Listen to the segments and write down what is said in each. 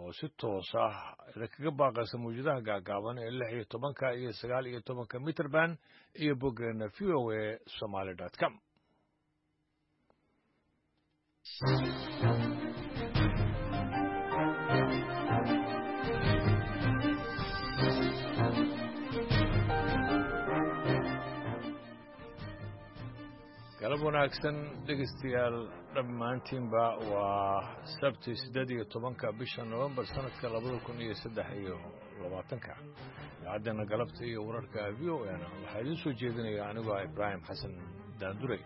oo si toos ah idinkaga baaqaysa mawjadaha gaagaaban ee 16 iyo 19 mitrband iyo boggeena voasomali.com. galab wanaagsan dhegeystayaal dhammaantiinba waa sabti 18 bisha November sanadka 2023 idaacaddeena galabta iyo wararka VOA waxaa idiin soo jeedinaya anigoo Ibrahim Xasan Daandurey.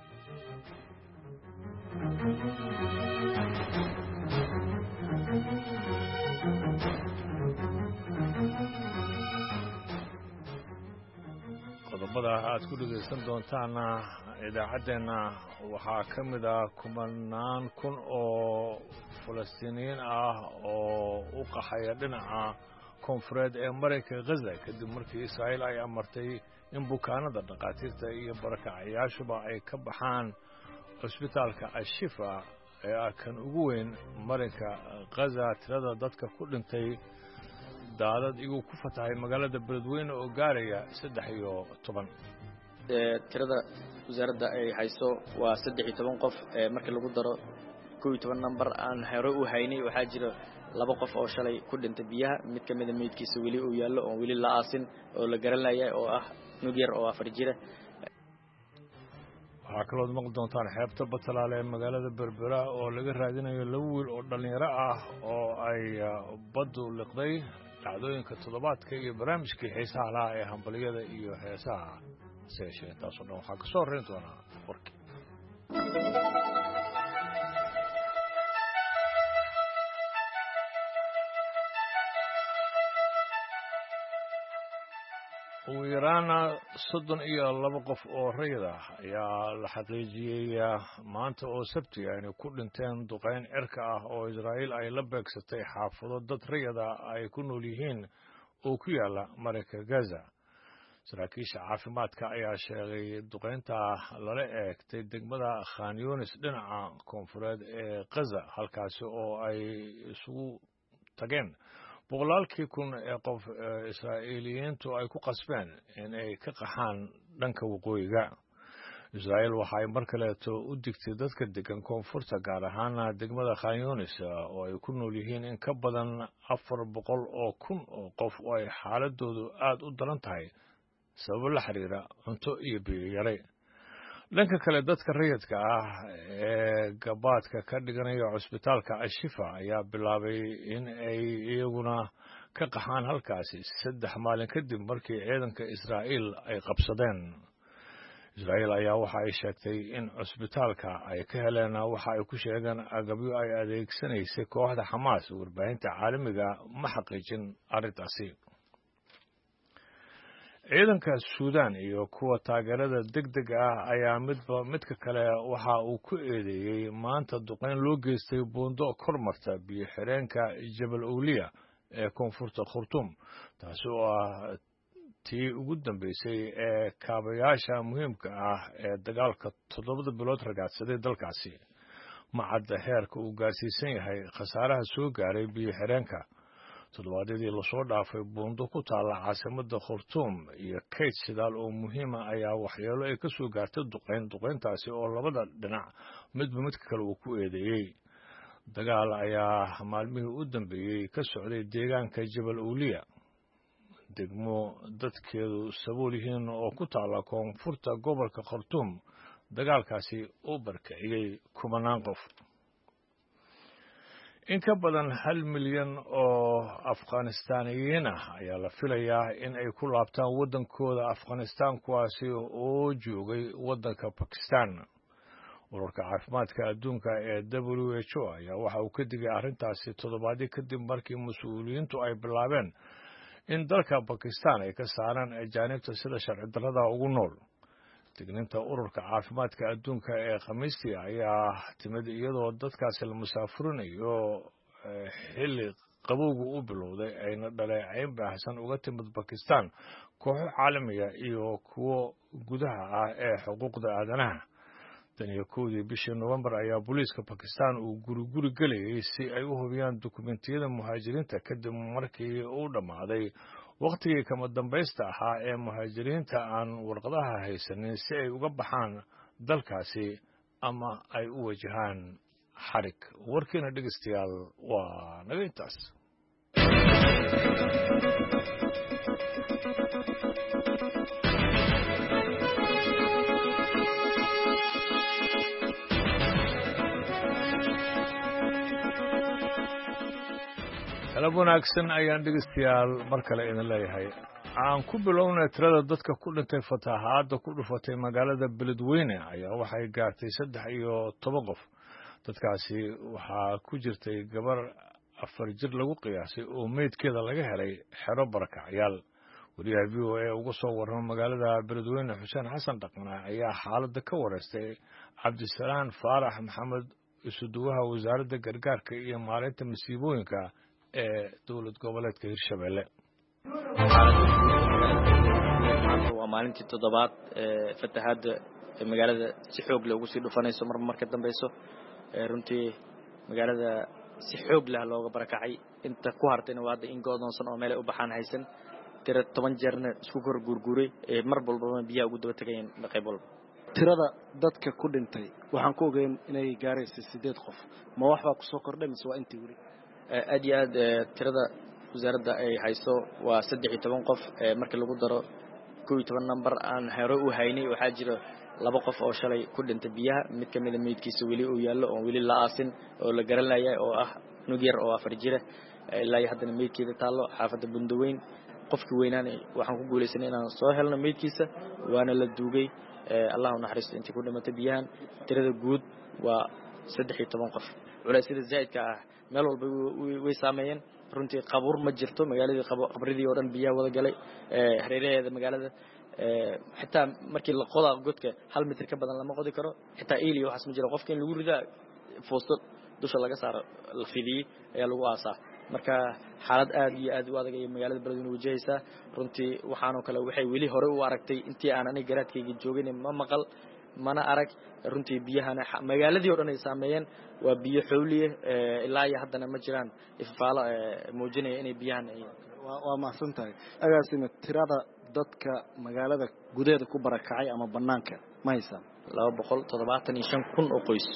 qodobada aad ku dhegeysan doontaana idaacaddeena waxaa ka mid ah kumanaan kun oo Falastiiniyiin ah oo u qaxaya dhinaca koonfureed ee Mareykanka Gaza kadib markii Israa'iil ay amartay in bukaanada dhaqaatiirta iyo barakacayaashuba ay ka baxaan cusbitaalka Al-Shifa ee kan ugu weyn Mareykanka Gaza. tirada dadka ku dhintay daadad igu ku fatahay magaalada Beledweyne oo gaaraya 13. tirada wasaaradda ay hayso waa 13 qof markii lagu daro 12 number aan hore u haynay waxaa jira 2 qof oo shalay ku dhintay biyaha mid kamid ah meydkiisa wali uu yaallo oo wali la aasin oo la garanayay oo ah nug yar oo 4 jira. waxaa kaloo maqli doontaan xeebta Batalaale ee magaalada Berbera oo laga raadinayo 2 wiil oo dhalinyaro ah oo ay baddu liqday. dhacdooyinka toddobaadka iyo barnaamijkii xiisaha lahaa ee hambaliyada iyo heesaha seesheen taasoo dhan waxaa ka soo horeyn doonaa warkii. ugu yaraana 32 qof oo rayid ah ayaa la xaqiijiyey maanta oo sabti ah inay ku dhinteen duqeyn cirka ah oo Israa'iil ay la beegsatay xaafado dad rayid ah ay ku nool yihiin oo ku yaala Mareykanka Gaza. saraakiisha caafimaadka ayaa sheegay duqeynta lala eegtay degmada Khan Yunis dhinaca koonfureed ee Gaza halkaasi oo ay isugu tageen boqolaalkii kun ee qof Israa'iiliyiintu ay ku qasbeen in ay ka qaxaan dhanka waqooyiga. Israa'iil waxay mar kaleeto u digtay dadka degan koonfurta gaar ahaan degmada Khan Yunis oo ay ku nool yihiin in ka badan 400,000 oo qof oo ay xaaladoodu aad u daran tahay sabab la xiriira cunto iyo biyo yari. dhanka kale dadka rayidka ah ee gabaadka ka dhiganaya cusbitaalka Al-Shifa ayaa bilaabay in ay iyaguna ka qaxaan halkaasi 3 maalin kadib markii ciidanka Israa'iil ay qabsadeen. Israa'iil ayaa waxa ay sheegtay in cusbitaalka ay ka heleen waxa ay ku sheegeen agabyo ay adeegsanaysay kooxda Xamaas. warbaahinta caalamiga ma xaqiijin arrintaasi. ciidanka Suudaan iyo kuwa taageerada degdega ah ayaa midka kale waxa uu ku eedeeyay maanta duqeyn loo geystay buundo kormarta biyo xireenka Jabal Awliya ee koonfurta Khartoum taasi oo ah tii ugu dambeysay ee kaabayaasha muhiimka ah ee dagaalka 7 bilood ragaadsaday dalkaasi. macadda heerka uu gaarsiisan yahay khasaaraha soo gaaray biyo xireenka. toddobaadadii la soo dhaafay buundo ku taala caasimadda Khartoum iyo kayd shidaal oo muhiima ayaa waxyeelo ay ka soo gaartay duqeyntaasi oo labada dhinac midba midka kale uu ku eedeeyay. dagaal ayaa maalmihii u dambeeyay ka socday deegaanka Jabal Awliya degmo dadkeedu sabool yihiin oo ku taala koonfurta gobolka Khartoum. dagaalkaasi uu barkiciyay kumanaan qof. in ka badan 1 milyan oo Afghanistaaniyiin ah ayaa la filayaa in ay ku laabtaan waddankooda Afghanistan kuwaasi oo joogay waddanka Pakistan. ururka caafimaadka adduunka ee WHO ayaa waxa uu ka digay arrintaasi toddobaadyo kadib markii mas'uuliyiintu ay bilaabeen in dalka Pakistan ay ka saaraan ajaanibta sida sharci darrada ugu nool. digniinta ururka caafimaadka adduunka ee Khamiistii ayaa timid iyadoo dadkaasi la musaafurinayo xilli qabowgu u bilowday ayna dhaleecayn baahsan uga timid Pakistan kooxo caalamiya iyo kuwo gudaha ah ee xuquuqda aadanaha. tan iyo kowdii bishii November ayaa booliiska Pakistan uu guri galayay si ay u hubiyaan dukumentiyada muhaajiriinta kadib markii uu dhammaaday waqtigii kama dambaysta ahaa ee muhaajiriinta aan warqadaha haysanin si ay uga baxaan dalkaasi ama ay u wajahaan xarig. Warkiina dhegeystayaal waa naga intaas. Talab wanaagsan ayaan dhegeystayaal mar kale idin leeyahay. Aan ku bilownay tirada dadka ku dhintay fatahaadda ku dhufatay magaalada Beledweyne ayaa waxay gaartay 13 qof. Dadkaasi waxaa ku jirtay gabar 4 jir lagu qiyaasay oo meydkeeda laga helay xero barakacyaal. Wariyaha VOA uga soo warramay magaalada Beledweyne Xuseen Xasan Dhaqna ayaa xaaladda ka wareystay Cabdisalaan Faarax Maxamed isuduwaha wasaaradda gargaarka iyo maareynta masiibooyinka ee dowlad goboleedka Hirshabelle. waa maalintii toddobaad fatahaadda magaalada si xoog leh ugu sii dhufanayso marka dambayso runtii magaalada si xoog leh looga barakacay inta ku hartayna waa in go'doonsan oo meel ay u baxaan haysan tira 10 jeerna isku kor guurguuray mar walba biyaha ugu daba tagayeen qayb walba. tirada dadka ku dhintay waxaan ku ogeyn inay gaarayso 8 qof ma wax baa ku soo kordhay mise waa intii wali aad iyo aad tirada wasaaradda ay hayso waa 13 qof markii lagu daro 12 number aan hore u haynay waxaa jira 2 qof oo shalay ku dhintay biyaha mid ka mid ah meydkiisa wali uu yaallo oo wali la aasin oo la garanayay oo ah nug yar oo 4 jir ilaa iyo haddana meydkeeda taallo xaafadda Bundaweyn qofkii weynaanay waxaan ku guuleysanay inaan soo helno meydkiisa waana la duugay Allahu naxariisto intii ku dhimatay biyahan tirada guud waa 13 qof culaysyada zaidka ah meel walba way saameeyeen runtii qabuur ma jirto magaaladii qabridii oo dhan biyaha wada galay hareeraheeda magaalada xitaa markii la qodaa godka 1 mitir ka badan lama qodi karo xitaa eeliyo waxas ma jiro qofka in lagu ridaa foosto dusha laga saaro la fidiyay ayaa lagu aasaa marka xaalad aad iyo aad u adag ay magaalada Beledweyne wajahaysaa runtii waxaan oo kale waxay weli hore u aragtay intii aan aniga garaadkayga joogin ma maqal mana arag runtii biyahana magaaladii oo dhan ay saameeyeen waa biyo xawliye ilaa iyo haddana ma jiraan ifaalo muujinaya inay biyahan waa mahadsantahay agaasima tirada dadka magaalada gudaheeda ku barakacay ama banaanka ma haysan 275,000 oo qoys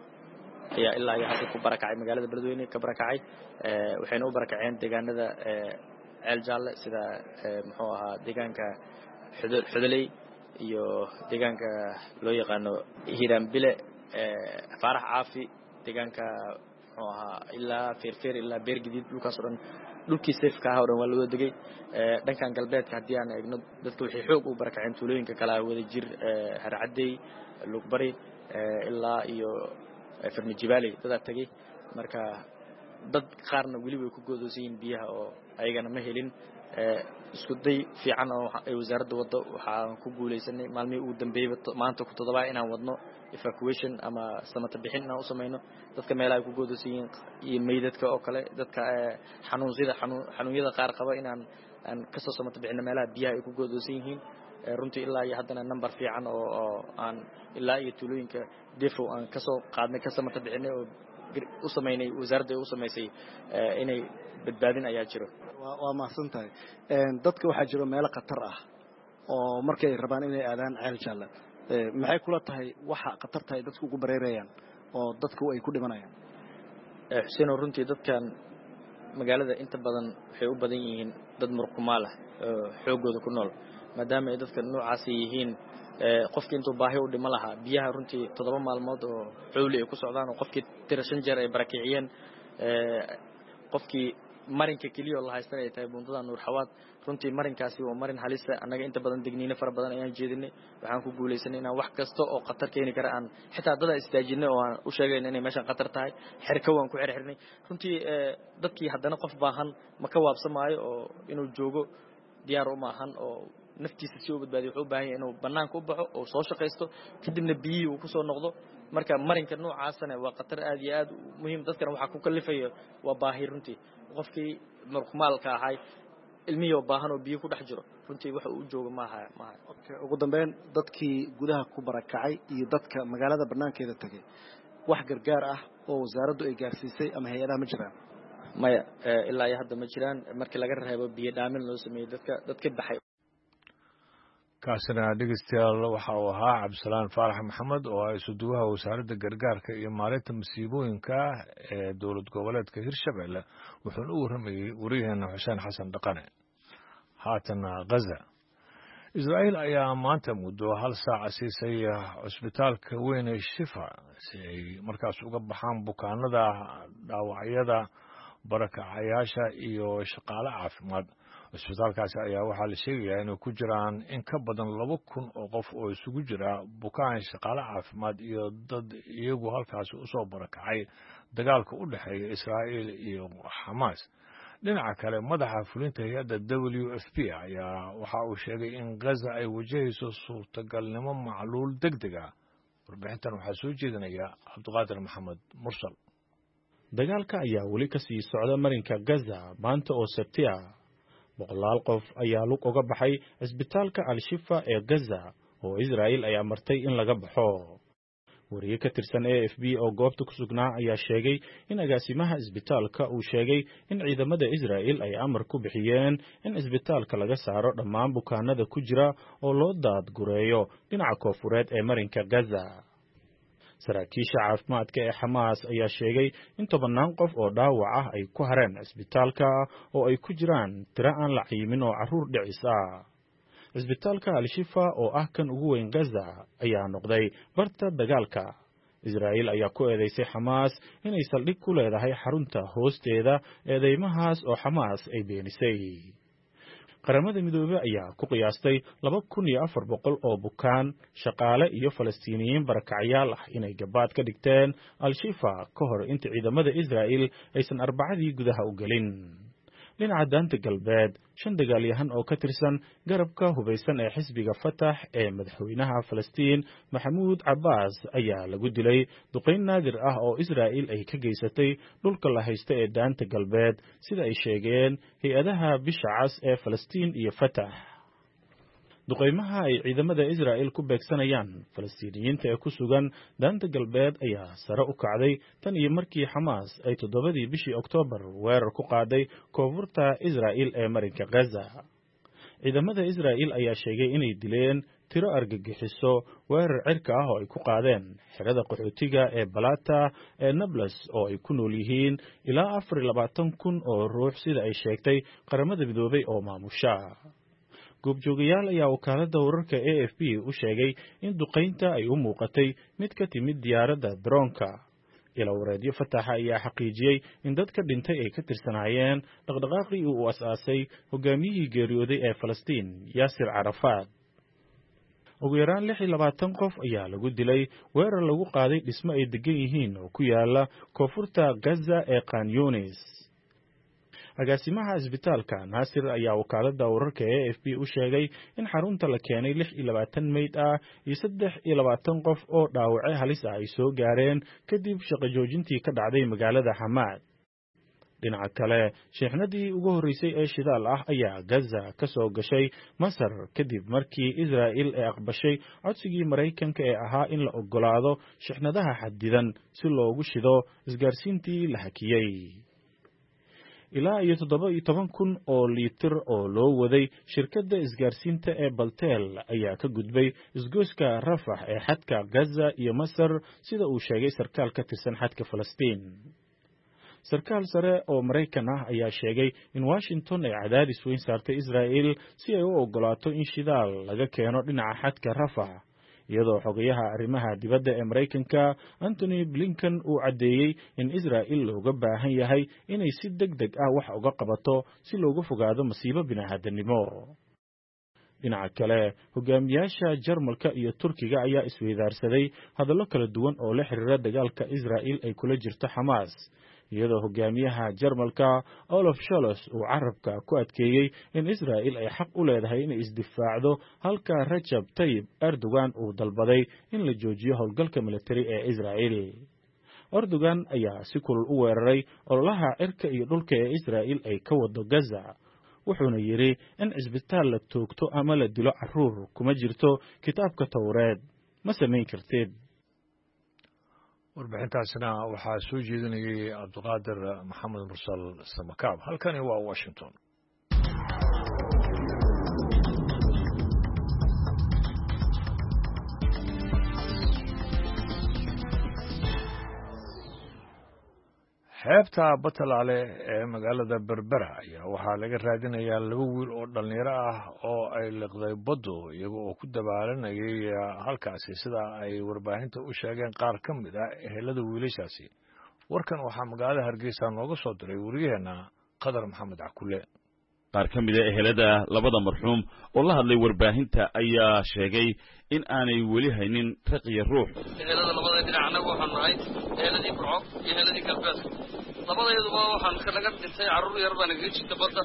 ayaa ilaa iyo hadda ku barakacay magaalada Beledweyne ka barakacay waxayna u barakaceen deegaanada ceel jaalle sida muxuu ahaa deegaanka xudaley iyo deegaanka loo yaqaano Hiirambile Faarax Caafi deegaanka muxuu ahaa ilaa Feerfeer ilaa Beergidid dhulkaas oo dhan dhulkii seefka ah oo dhan waa loo degay dhankan galbeedka haddii aan eegno dadka waxay xoog u barakaceen tuulooyinka kala wada jir Harcaday Lugbari ilaa iyo Farmijibali dad tagay marka dad qaarna wali way ku go'doonsiin biyaha oo ayagana ma helin isku day fiican oo ay wasaaradda wado waxaan ku guuleysanay maalmihii ugu dambeeyay maanta ku todobaa inaan wadno evacuation ama samata bixin inaan u sameeyno dadka meelaha ay ku go'doonsiin iyo meydadka oo kale dadka xanuunyada qaar qaba inaan ka soo samata bixino meelaha biyaha ay ku go'doonsan yihiin runtii ilaa iyo haddana number fiican oo aan ilaa iyo tuulooyinka defo aan ka soo qaadnay ka samata bixinay oo u sameynay wasaaradda u sameysay inay badbaadin ayaa jiro waa mahadsantahay dadka waxaa jiro meelo khatar ah oo markay rabaan inay aadaan ceel jaalle maxay kula tahay waxa khatarta ay dadku ugu bareerayaan oo dadku ay ku dhimanayaan xuseen runtii dadkan magaalada inta badan waxay u badan yihiin dad murqumaal ah xoogooda ku nool maadaama ay dadka noocaas yihiin qofkii intuu baahi u dhima lahaa biyaha runtii 7 maalmood oo xawli ay ku socdaan oo qofkii tira 5 jeer ay barakiciyeen qofkii marinka kaliya la haystan ay tahay buundada Nuur Xawaad runtii marinkaasi waa marin halis ah anaga inta badan digniino fara badan ayaan jeedinay waxaan ku guuleysanay inaan wax kasta oo khatar keeni kara aan xitaa dad istaajinay oo aan u sheegay inay meeshan khatar tahay xirka waan ku xirxirnay runtii dadkii haddana qof baahan ma ka waabsamaayo oo inuu joogo diyaar u maahan oo naftiisa si uu badbaadiyo wuxuu u baahan yahay inuu banaanka u baxo oo soo shaqeysto kadibna biyihii uu ku soo noqdo marka marinka noocaasana waa khatar aad iyo aad muhiim dadkana waxa ku kalifayo waa baahi runtii qofkii murqmaalka ahay ilmiyo baahan oo biyo ku dhex jiro runtii waxa uu jooga maaha okay ugu dambeyn dadkii gudaha ku barakacay iyo dadka magaalada banaankeeda tagay wax gargaar ah oo wasaaraddu ay gaarsiisay ama hay'adaha ma jiraan maya ilaa iyo hadda ma jiraan markii laga reebo biyo dhaamin loo sameeyay dadka baxay kaasina dhegeystayaal waxa uu ahaa cabdisalaan faarax maxamed oo ah isuduwaha wasaaradda gargaarka iyo maalinta masiibooyinka ee dowlad goboleedka hirshabelle wuxuuna u warramayey wariyaheena xuseen xasan dhaqane haatana ghaza israa'iil ayaa maanta muddo hal saaca siisay cusbitaalka weyn ee shifa si ay markaas uga baxaan bukaanada dhaawacyada barakacayaasha iyo shaqaale caafimaad cusbitaalkaasi ayaa waxaa la sheegayaa inay ku jiraan in ka badan 2,000 oo qof oo isugu jira bukaan shaqaale caafimaad iyo dad iyagu halkaasi usoo barakacay dagaalka u dhexeeya Israa'iil iyo Xamaas dhinaca kale madaxa fulinta hay'adda WFP ayaa waxa uu sheegay in Gaza ay wajahayso suurtagalnimo macluul degdeg ah warbixintan waxaa soo jeedinaya Cabdiqaadir Maxamed Mursal dagaalka ayaa weli ka sii socda marinka Gaza maanta oo Sabti ah boqolaal qof ayaa lug uga baxay cisbitaalka Al-Shifa ee Gaza oo Israa'iil ay amartay in laga baxo wariye ka tirsan AFP oo goobta ku sugnaa ayaa sheegay in agaasimaha cisbitaalka uu sheegay in ciidamada Israa'iil ay amar ku bixiyeen in cisbitaalka laga saaro dhammaan bukaanada ku jira oo loo daadgureeyo dhinaca koonfureed ee marinka Gaza saraakiisha caafimaadka ee Xamaas ayaa sheegay in 10 qof oo dhaawac ah ay ku hareen cisbitaalka oo ay ku jiraan tiro aan la cayimin oo carruur dhicis ah cisbitaalka Al-Shifa oo ah kan ugu weyn Gaza ayaa noqday barta dagaalka Israa'iil ayaa ku eedeysay Xamaas inay saldhig ku leedahay xarunta hoosteeda eedeymahaas oo Xamaas ay beenisay qaramada midoobay ayaa ku qiyaastay 2,400 oo bukaan shaqaale iyo Falastiiniyiin barakacyaal ah inay gabaad ka dhigteen Al-Shifa ka hor inta ciidamada Israa'iil aysan Arbacadii gudaha u galin dhinaca daanta galbeed 5 dagaalyahan oo ka tirsan garabka hubeysan ee xisbiga Fatah ee madaxweynaha Falastiin Mahmoud Abbas ayaa lagu dilay duqeyn naadir ah oo Israa'iil ay ka geysatay dhulka la haysto ee daanta galbeed sida ay sheegeen hay'adaha bisha cas ee Falastiin iyo Fatah duqeymaha ay ciidamada Israa'iil ku beegsanayaan Falastiiniyiinta ee ku sugan daanta galbeed ayaa sare u kacday tan iyo markii Xamaas ay 7 bishii Oktoobar weerar ku qaaday koonfurta Israa'iil ee marinka Gaza ciidamada Israa'iil ayaa sheegay inay dileen tiro argagixiso weerar cirka ah oo ay ku qaadeen xerada qaxootiga ee Balata ee Nablus oo ay ku nool yihiin ilaa 24,000 oo ruux sida ay sheegtay qaramada midoobay oo maamusha goobjoogayaal ayaa wakaaladda wararka AFP u sheegay in duqeynta ay u muuqatay mid ka timid diyaaradda droonka ila wareedyo Fatah ayaa xaqiijiyay in dadka dhintay ay ka tirsanaayeen dhaqdhaqaaqii uu asaasay hogaamiyihii geeriyooday ee Falastiin Yasir Arafat ugu yaraan 26 qof ayaa lagu dilay weerar lagu qaaday dhismo ay degan yihiin oo ku yaala koonfurta Gaza ee Khan Yunis agaasimaha cisbitaalka Nasir ayaa wakaaladda wararka AFP u sheegay in xarunta la keenay 26 meyd ah iyo 23 qof oo dhaawac halis ah ay soo gaareen kadib shaqo joojintii ka dhacday magaalada Hamaad dhinaca kale sheekhnadii ugu horeysay ee shidaal ah ayaa Gaza ka soo gashay Masar kadib markii Israa'iil ay aqbashay codsigii Mareykanka ee ahaa in la ogolaado sheekhnadaha xadidan si loogu shido isgaarsiintii la hakiyay ilaa iyo 17,000 oo litir oo loo waday shirkadda isgaarsiinta ee Baltel ayaa ka gudbay isgoyska Rafah ee xadka Gaza iyo Masar sida uu sheegay sarkaal ka tirsan xadka Falastiin sarkaal sare oo Mareykan ah ayaa sheegay in Washington ay cadaadis weyn saartay Israa'iil si ay u ogolaato in shidaal laga keeno dhinaca xadka Rafah iyadoo xogayaha arrimaha dibadda ee Mareykanka Anthony Blinken uu cadeeyay in Israa'iil looga baahan yahay inay si degdeg ah wax uga qabato si looga fogaado masiibo bini'aadanimo dhinaca kale hogaamiyaasha Jarmalka iyo Turkiga ayaa isweydaarsaday hadallo kala duwan oo la xiriira dagaalka Israa'iil ay kula jirto Xamaas iyadoo hogaamiyaha Jarmalka Olaf Scholz uu carabka ku adkeeyay in Israa'iil ay xaq u leedahay inay isdifaacdo halka Recep Tayyip Erdogan uu dalbaday in la joojiyo howlgalka militari ee Israa'iil Erdogan ayaa si kulul u weeraray ololaha cirka iyo dhulka ee Israa'iil ay ka wado Gaza wuxuuna yidhi in cisbitaal la toogto ama la dilo carruur kuma jirto kitaabka towreed ma samayn kartid warbixintaasina waxaa soo jeedinayay cabdiqaadir maxamed mursal samakaab halkani waa washington xeebta batalaale ee magaalada berbera ayaa waxaa laga raadinayaa 2 wiil oo dhalinyaro ah oo ay liqday baddu iyaga oo ku dabaalanayay halkaasi sida ay warbaahinta u sheegeen qaar ka mid ah ehelada wiilashaasi warkan waxaa magaalada hargeysa nooga soo diray wariyaheena qadar maxamed cakule qaar ka mid ah ehelada labada marxuum oo la hadlay warbaahinta ayaa sheegay in aanay weli haynin raq iyo ruux ehelada labada dhinac anagu waxaan nahay eheladii burco iyo eheladii galbeed labadeeduba waxaan ka naga dhintay carruur yar baa nagaga jirta badda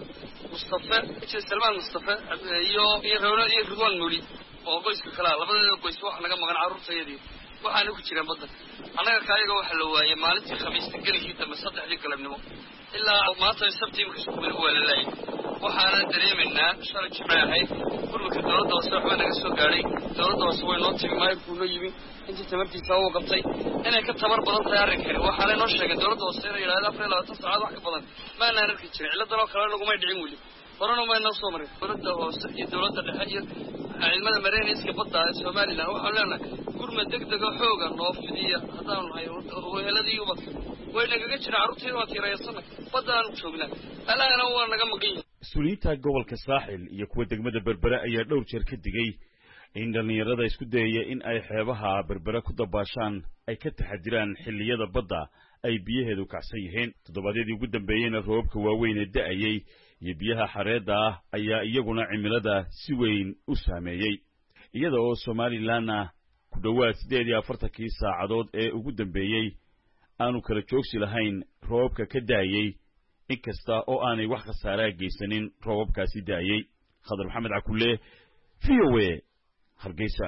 salmaan mustafe iyo ridwaan muli oo qoyska kalea labadeeda qoys waxa naga maqan carruurtayadii waxaana ku jiraan badda annaga kaayaga waxa la waayey maalintii khamiista geligii dambe 3 galabnimo ilaa maanta sabti imka suuqmay waa la laayay waxaana dareemaynaa shalay jimcaha ahayd gurmadka dowladda hoose waxba naga soo gaadhay dowladda hoose way noo timi maayirkuu noo yimi intii tamartiisa uu qabtay inay ka tabar badan tahay arrinkani waxaanay noo sheegeen dowladda hoose inay yidhahdeen 24 saacadood wax ka badan maanaan arki jirin cilladan oo kale nagumay dhicin weli horena maynoo soo marin dowladda hoose iyo dowladda dhexe iyo ciidamada mareyniska badda ee somalilan waxaan leenahay gurmad degdega xooga noo fidiya haddaanu nahay weheladii ubadka way nagaga jiraan carruurtayda waan tiirayasanay badda aanu joognaa alaana waa naga maqan yihin mas-uuliyiinta gobolka saaxil iyo kuwa degmada berbera ayaa dhowr jeer ka digay in dhallinyarada isku dayaya in ay xeebaha berbera ku dabaashaan ay ka taxadiraan xilliyada badda ay biyaheedu kacsan yihiin toddobaadyadii ugu dambeeyeyna roobabka waaweyn ee da'ayey iyo biyaha xareedda ah ayaa iyaguna cimilada si weyn u saameeyey iyada oo somalilanna ku dhowaad 48 saacadood ee ugu dambeeyey aanu kala joogsi lahayn roobabka ka da'ayey inkasta oo aanay wax khasaaraa geysanin roobabkaasi da'ayey khadar maxamed cakule VOA hargeysa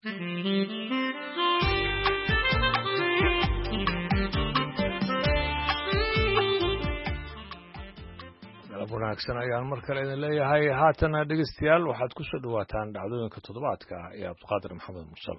wanaagsan ayaan mar kale idin leeyahay haatana dhegeystayaal waxaad ku soo dhawaataan dhacdooyinka toddobaadka ee cabdiqaadir maxamed mursal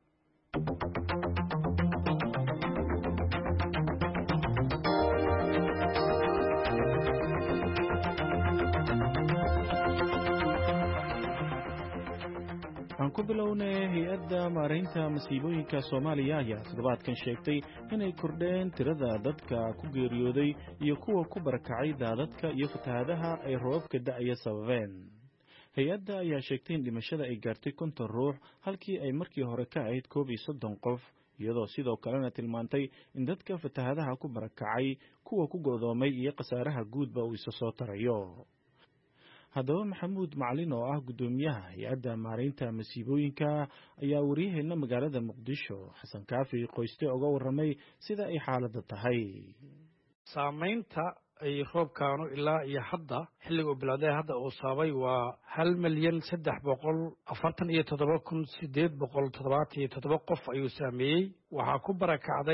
waxaan ku bilownay hay-adda maaraynta masiibooyinka Soomaaliya ayaa toddobaadkan sheegtay inay kordheen tirada dadka ku geeriyooday iyo kuwa ku barakacay daadadka iyo fatahaadaha ay roobabka da'aya sababeen. hay-adda ayaa sheegtay in dhimashada ay gaartay 50 ruux halkii ay markii hore ka ahayd 31 qof, iyadoo sidoo kalena tilmaantay in dadka fatahaadaha ku barakacay kuwa ku go'doomay iyo khasaaraha guudba uu isa soo tarayo. haddaba maxamuud macalin oo ah gudoomiyaha hay-adda maaraynta masiibooyinka ayaa wariyaheena magaalada muqdisho xasan kaafi qoyste uga warramay sida ay xaaladda tahay. saamaynta ay roobkaanu ilaa iyo hadda xilliga uu bilowday hadda uu sababay waa 1,347,877 qof ayuu saameeyey. waxaa ku barakacday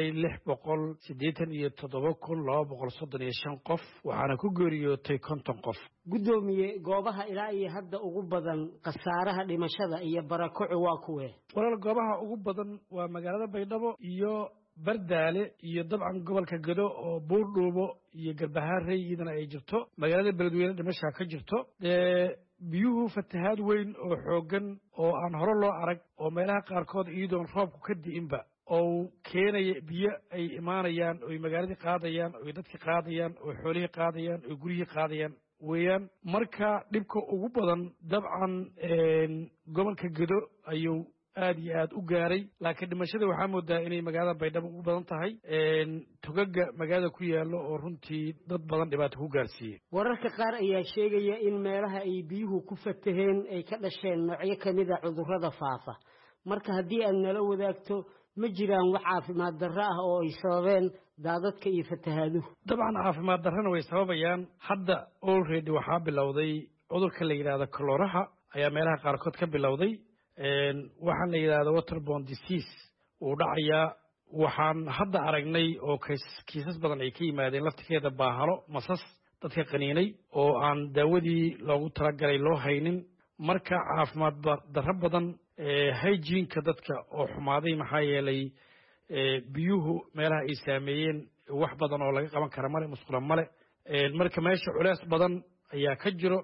687,235 qof, waxaana ku geeriyootay 50 qof. gudoomiye goobaha ilaa iyo hadda ugu badan khasaaraha dhimashada iyo barakocu waa kuwee? walaal goobaha ugu badan waa magaalada Baydhabo iyo bardaale iyo dabcan gobolka Gado oo Buurdhuubo iyo Garbaharey iyadana ay jirto. magaalada Beledweyne dhimasha ka jirto. biyuhu fatahaad weyn oo xoogan oo aan hore loo arag oo meelaha qaarkood iyadoon roobku ka di'inba oo keenaya biyo ay imaanayaan oo magaaladii qaadayaan oo dadkii qaadayaan oo xoolihii qaadayaan oo gurihii qaadayaan weeyaan. marka dhibka ugu badan dabcan gobolka Gado ayuu aad iyo aad u gaaray, laakiin dhimashada waxaa moodaa inay magaalada Baydhabo ugu badan tahay. togaga magaalada ku yaalo oo runtii dad badan dhibaato ku gaarsiiyey. wararka qaar ayaa sheegaya in meelaha ay biyuhu ku fataheen ay ka dhasheen noocyo kamid ah cudurrada faafa. marka haddii aad nala wadaagto ma jiraan wax caafimaad darro ah oo ay sababeen daadadka iyo fatahaaduhu? dabcan caafimaad darrana way sababayaan. hadda already waxaa bilowday cudurka la yidhaahdo kolooraha ayaa meelaha qaarkood ka bilowday. waxaan la yidhaahdo waterborne disease uu dhacayaa. waxaan hadda aragnay oo kiisas badan ay ka yimaadeen laftigeeda baahalo masas dadka qaniinay oo aan daawadii loogu talagalay loo haynin marka caafimaad darro badan hygiene-ka dadka oo xumaaday maxaa yeelay biyuhu meelaha ay saameeyeen wax badan oo laga qaban kara male musqula male marka meesha culeys badan ayaa ka jiro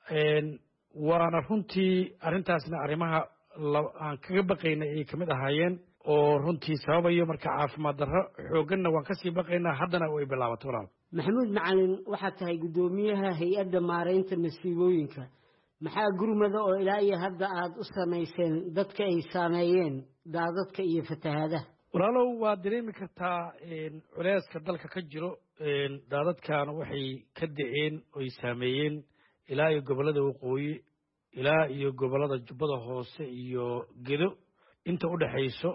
waana runtii arrintaasna arrimaha aan kaga baqaynay ay kamid ahaayeen oo runtii sababayo marka caafimaad darro xoogganna waan kasii baqaynaa haddana way bilaabatay walaal maxamuud macalin waxaad tahay guddoomiyaha hay-adda maaraynta masiibooyinka maxaa gurmada oo ilaa iyo hadda aad u samayseen dadka ay saameeyeen daadadka iyo fatahaadaha walaalow waad dareemi kartaa culeyska dalka ka jiro daadadkaana waxay ka da'een oy saameeyeen ilaa iyo gobollada waqooyi ilaa iyo gobollada jubbada hoose iyo gedo inta u dhexayso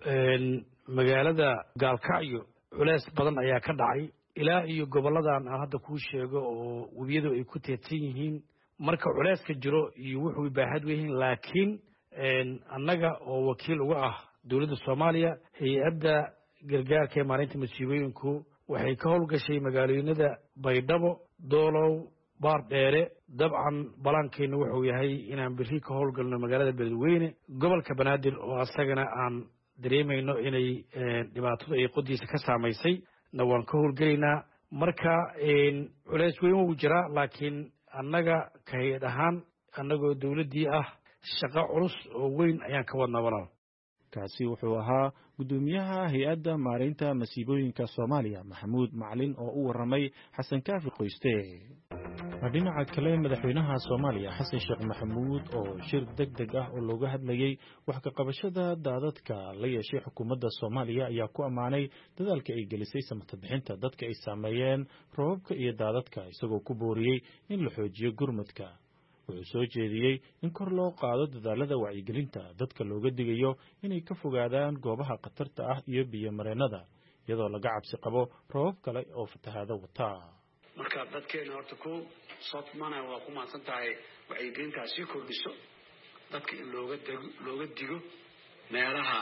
magaalada gaalkacyo culeys badan ayaa ka dhacay ilaa iyo gobolladan aan hadda kuu sheego oo webiyadu ay ku teedsan yihiin marka culeyska jiro iyo wuxuu baaxad weyihiin laakiin annaga oo wakiil uga ah dowladda soomaaliya hay-adda gargaarka ee maalinta masiibooyinku waxay ka howlgashay magaalooyinada baydhabo doolow baardheere dabcan balaankeenna wuxuu yahay inaan berri ka howlgalno magaalada beledweyne gobolka banaadir oo asagana aan dareemayno inay dhibaatadu ay qodiisa ka saamaysay na waan ka howlgelaynaa marka culeys weyn wuu jiraa laakiin annaga ka hay-ad ahaan annagoo dowladdii ah shaqo culus oo weyn ayaan ka wadnaa walaal kaasi wuxuu ahaa guddoomiyaha hay-adda maaraynta masiibooyinka soomaaliya maxamuud macalin oo u warramay xasan kaafi qoyste dhinaca kale madaxweynaha soomaaliya xasan sheekh maxamuud oo shir degdeg ah oo looga hadlayey wax ka qabashada daadadka la yeeshay xukuumadda soomaaliya ayaa ku ammaanay dadaalka ay gelisay samata bixinta dadka ay saameeyeen roobabka iyo daadadka isagoo ku booriyey in la xoojiyo gurmadka wuxuu soo jeediyey in kor loo qaado dadaalada wacyigelinta dadka looga digayo inay ka fogaadaan goobaha khatarta ah iyo biyomareennada iyadoo laga cabsi qabo roobab kale oo fatahaado wata marka dadkeena horta ku soo tumanaya waa ku mahadsan tahay wacyigelintaa sii kordhiso dadka in looga digo meelaha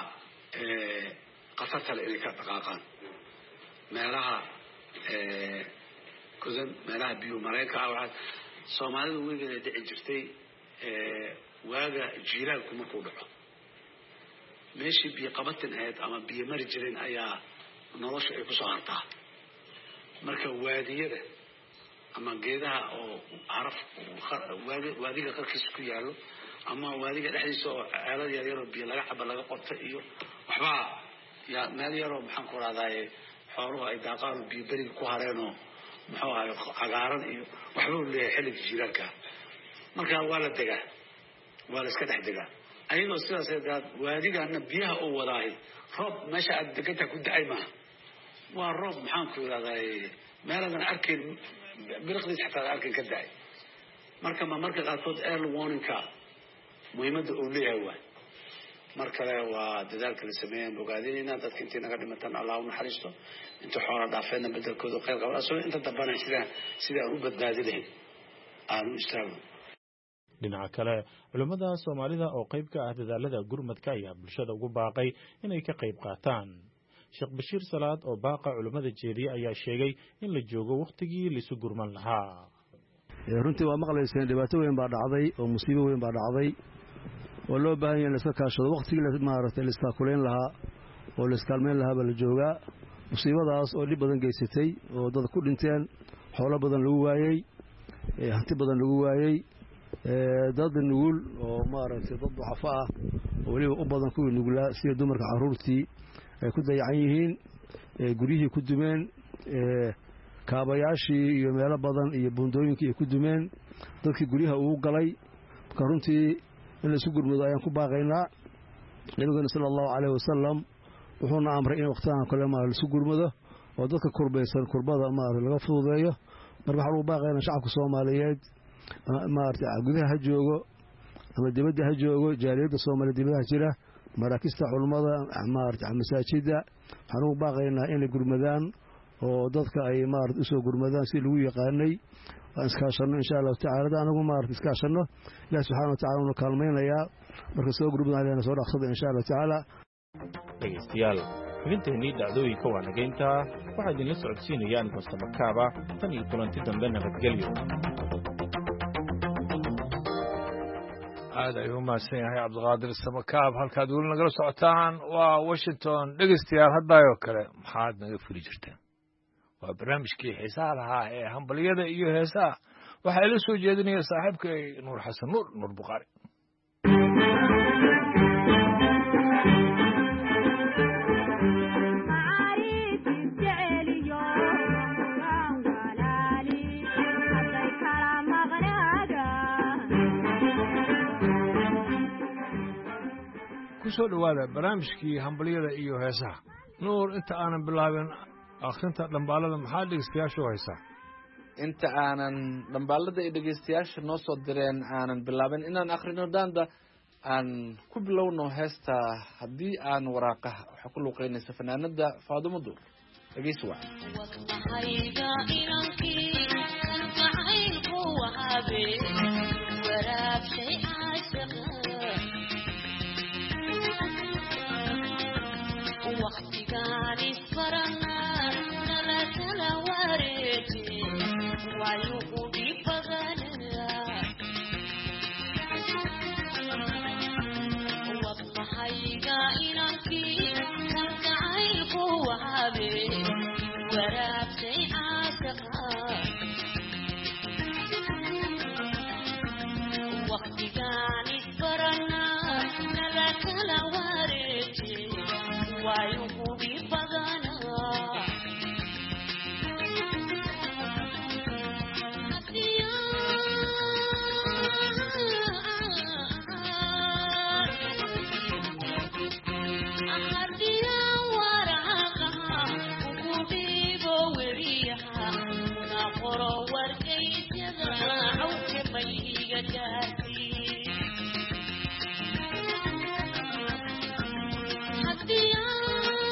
khatarta le inay ka dhaqaaqaan meelaha meelaha biyo mareenka ah soomaalida weligeeda dhici jirtay waaga jiilaalku markuu dhaco meeshii biyo qabatin ahayd ama biyo mari jirin ayaa nolosha ay kusoo hartaa marka waadiyada ama geedaha oo caraf waadiga qarkiisa ku yaallo ama waadiga dhexdiisa oo ceelad yar yaroo biyo laga caba laga qorta iyo waxbaa yaa meel yaroo maxaan ku raadaaye xooluhu ay daaqaan oo biyo beriga ku hareenoo muxuu ahay cagaaran iyo waxba u leeyahay xilliga jiilaalka marka waa la degaa waa la iska dhex degaa ayadoo sidaas waadigana biyaha uu wadaahay roob meesha aad degantaa ku dacay maaha waa roob maxaan ku yidhahdaay meeladan arkayn biriqdiis xataa arkayn ka dacay marka qaarkood early warningka muhiimadda uu leeyahay waay mar kale waa dadaalka la sameeyaan bogaadinayna dadka intii naga dhimatan allah u naxariisto inta xoola dhaafeedna bedelkooda khayr qaba asagoo inta dambana sidaan u badbaadi lahayn aan u istaagno dhinaca kale culimmada soomaalida oo qayb ka ah dadaalada gurmadka ayaa bulshada ugu baaqay inay ka qayb qaataan sheekh bashiir salaad oo baaqa culimmada jeediye ayaa sheegay in la joogo wakhtigii laisu gurman lahaa runtii waa maqlayseen dhibaato weyn baa dhacday oo musiibo weyn baa dhacday oo loo baahan yahay in laiska kaashado wakhtigii maaragtay laistaakulayn lahaa oo laiskaalmayn lahaa baa la joogaa musiibadaas oo dhib badan geysatay oo dad ku dhinteen xoolo badan lagu waayey hanti badan lagu waayey dad nugul oo maaragtay dad ducafo ah oo weliba u badan kuwii nugulaa sida dumarka carruurtii ay ku dayacan yihiin guryihii ku dumeen kaabayaashii iyo meelo badan iyo buundooyinkii ay ku dumeen dadkii guryaha uu galay marka runtii in laisu gurmado ayaan ku baaqaynaa nabigeena sala allahu caleyhi wasalam wuxuuna amray in wakhtigan kale laisu gurmado oo dadka kurbaysan kurbada maarata laga fududeeyo marka waxaa lagu baaqaynaa shacabka soomaaliyeed maarata gudaha ha joogo ama dibadda ha joogo jaaliyadda soomaaliya dibadaha jira maraakista culummada maarata masaajidda waxaan ugu baaqaynaa inay gurmadaan oo dadka ay maarata usoo gurmadaan si lagu yaqaanay waan iskaashanno insha allahu tacala anagu maarata iskaashanno ilahi subxana wa tacala uuna kaalmaynayaa marka soo gurmadaan leena soo dhaqsada insha allahu tacaala dhegeystayaal xubinteennii dhacdooyinka waa nagayntaa waxaa idinla socodsiinayaan Samakaaba tan iyo kulanti dambe nabadgelyo. aad ayuu mahadsan yahay cabdiqaadir samakaab. halkaad weli nagala socotaan waa Washington. dhegaystayaal haddaayoo kale maxaad naga fuli jirteen? waa barnaamijkii xiisaha lahaa ee hambaliyada iyo heesaha. waxaa ila soo jeedinaya saaxiibkay nuur xasan nuur Bukhaari. kusoo dhawaada barnaamijkii hambaliyada iyo heesaha. nuur, inta aanan bilaabin akhrinta dhambaalada maxaa dhegeystayaashu haysaa? inta aanan dhambaalada iyo dhegeystayaasha noo soo direen aanan bilaabin inaan akhrino daanda aan ku bilowno heesta haddii aan waraaqaha. waxaa ku luuqeynaysa fanaanada Faadumo Duur. dhegeysi wacan. وقتكان اسفرنا نلا واريتي وعيوبي بغنى والله حيقا إلانكي كنت عيب وعابي وراب سيعاتها وقتكان اسفرنا نلا واريتي وعيوبي بغنى أحديا ورعاقها وقوبيب وريحها ناقر ورقيت يضاعوا كمية جاتي أحديا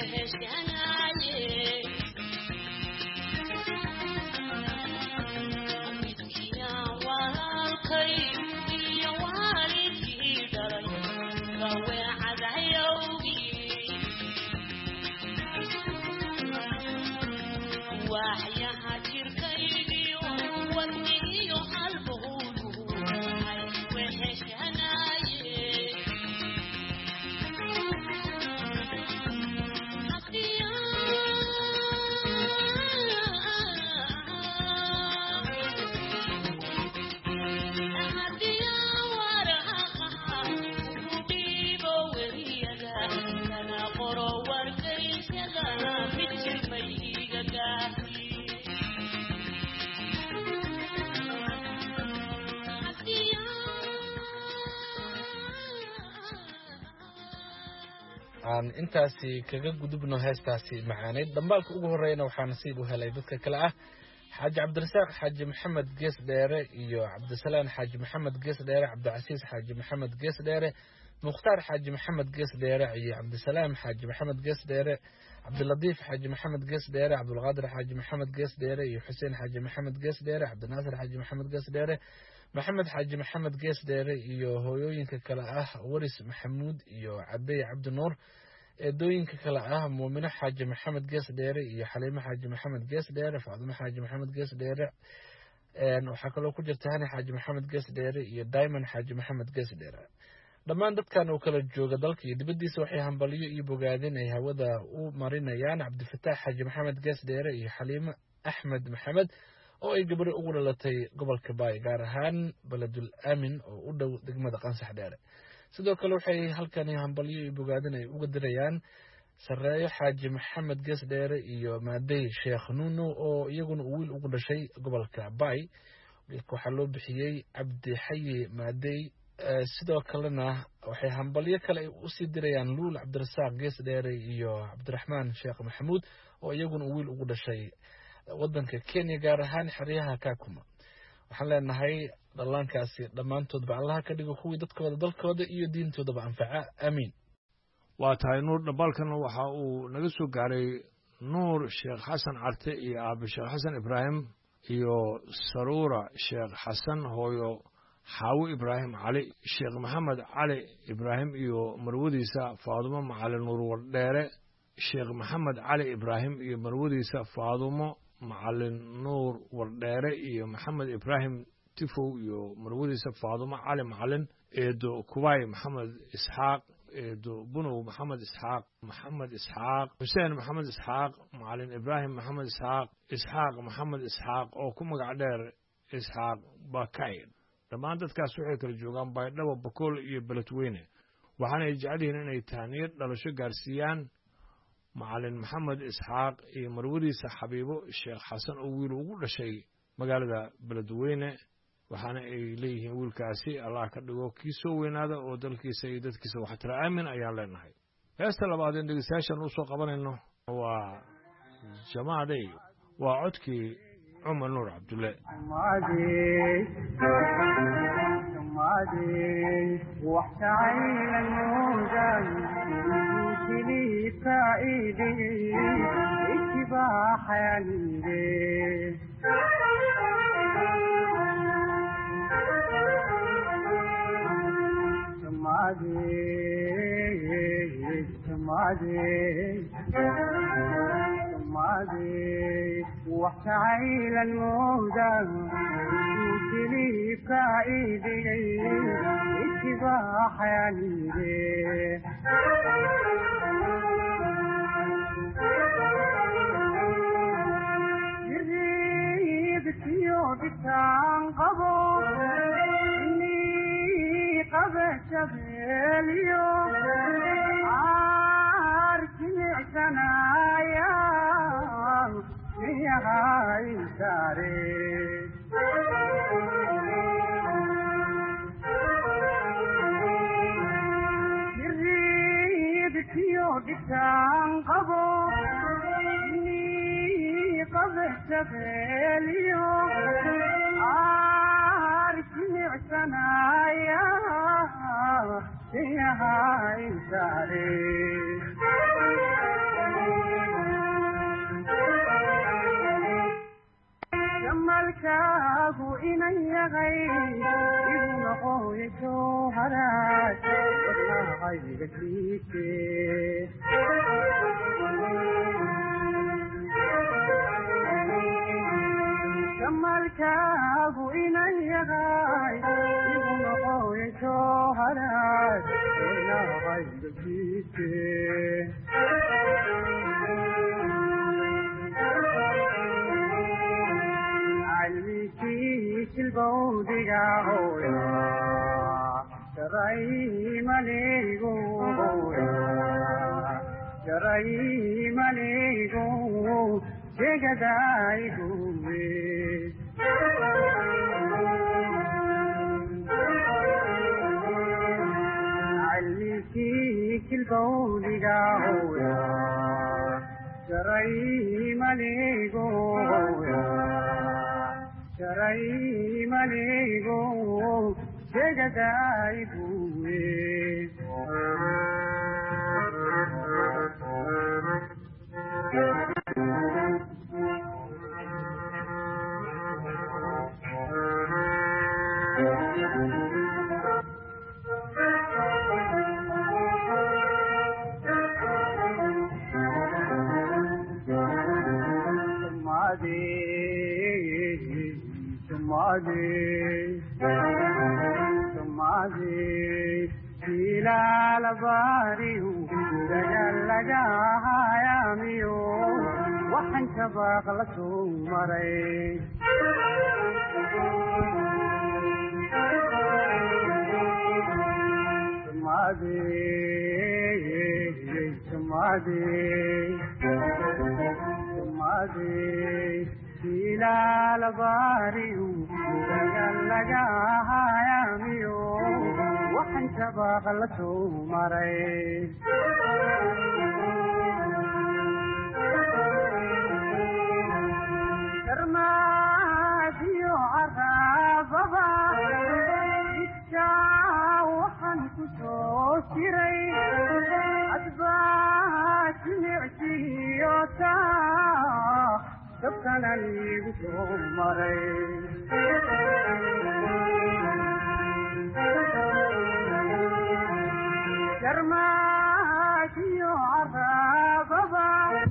aan intaasi kaga gudubno heestaasi macaaneyd dambaalka ugu horreeyana waxaa nasiib u helay dadka kale ah xaaji cabdirasaaq xaaji maxamed gees dheere iyo cabdisalaan xaaji maxamed gees dheere cabdicasiis xaaji maxamed gees dheere mukhtaar xaaji maxamed gees dheere iyo cabdisalaam xaaji maxamed gees dheere cabdilatiif xaaji maxamed gees dheere cabdulqaadir xaaji maxamed gees dheere iyo xuseen xaaji maxamed gees dheere cabdinaasir xaaji maxamed gees dheere maxamed xaaji maxamed gees dheere iyo hooyooyinka kale ah waris maxamuud iyo cabey cabdi nuur eedooyinka kale ah muumino xaaji maxamed gees dheere iyo xaliimo xaaji maxamed gees dheere faadimo xaaji maxamed gees dheere waxaa kaloo ku jirta hani xaaji maxamed gees dheere iyo diamond xaaji maxamed gees dheere dhammaan dadkan oo kala jooga dalka iyo dibaddiisa waxay hambalyo iyo bogaadin ay hawada u marinayaan cabdifataax xaaji maxamed gees dheere iyo xaliimo axmed maxamed oo ay gabadho ugu dhalatay gobolka baay gaar ahaan beledul aamin oo u dhow degmada qansax dheere sidoo kale waxay halkani hambalyo iyo bogaadin ay uga dirayaan sareeyo xaaji maxamed gees dheere iyo maadey sheekh nuuno oo iyaguna uu wiil ugu dhashay gobolka baay wiilka waxaa loo bixiyey cabdi xayi maadey sidoo kalena waxay hambalyo kale ay usii dirayaan luul cabdirasaaq gees dheere iyo cabdiraxmaan sheekh maxamuud oo iyaguna uu wiil ugu dhashay wadanka Kenya gaar ahaan xeryaha Kakuma waxaan leenahay dhallaankaasi dhammaantoodba allaha ka dhigo kuwii dadkooda dalkooda iyo diintoodaba anfaca amiin waa tahay nuur dhabalkan waxa uu naga soo gaaray nuur sheekh xasan carte iyo aabe sheekh xasan ibraahim iyo saruura sheekh xasan hooyo xaawo ibraahim cali sheekh maxamed cali ibraahim iyo marwadiisa faadumo macalin nuur wardheere sheekh maxamed cali ibraahim iyo marwadiisa faadumo macalin nuur wardheere iyo maxamed ibraahim tifow iyo marwadiisa faadumo cali macalin eedo kubaay maxamed isxaaq eedo bunow maxamed isxaaq xuseen maxamed isxaaq macalin ibraahim maxamed isxaaq maxamed isxaaq oo ku magac dheer isxaaq bakayr dhammaan dadkaas waxay kala joogaan baydhabo bakool iyo beledweyne waxaana ay jecel yihiin inay tahniyad dhalasho gaarsiiyaan macalin maxamed isxaaq iyo marwadiisa xabiibo sheekh xasan oo wiil ugu dhashay magaalada beledweyne waxaana ay leeyihiin wiilkaasi allah ka dhigo kii soo weynaada oo dalkiisa iyo dadkiisa waxtara aamin ayaan leenahay heesta labaad in dhegeystayaashan usoo qabanayno waa jamaadey waa codkii cumar nuur cabdulle وحيل الموجة يمكني كايدي اتباح يعني جريد سيوبك عن قبول إني قبت باليوم عارفني سنايا يا هاي ساري يريد يودك عن قبول إني قبت باليوم عارفني سنايا يا هاي ساري jamalkaagu inan yahay igu noqoya jooharaad wadnahayga siike jamalkaagu inan yahay igu noqoya jooharaad wadnahayga siike silbawdiga hooya jaray maligu jegadayguwe almikii silbawdiga hooya jaray maligu jaray maligu jegadayguwe ilaalabariyu dagalaga hayamiyo waxaan shabaaq la soo maray ilaalabariyu dagalaga hayamiyo waxaan shabaaq la soo maray darmaadiyo caraababa jidkaa waxaan ku soo jiray adbaa jimicsiyo taa dabkana iigu soo maray darmaadiyo caraababa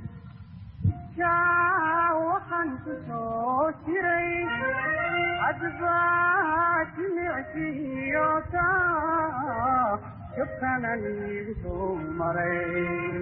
jidkaa waxaan ku soo jiray adbaa jimicsiyo taa dabkana iigu soo maray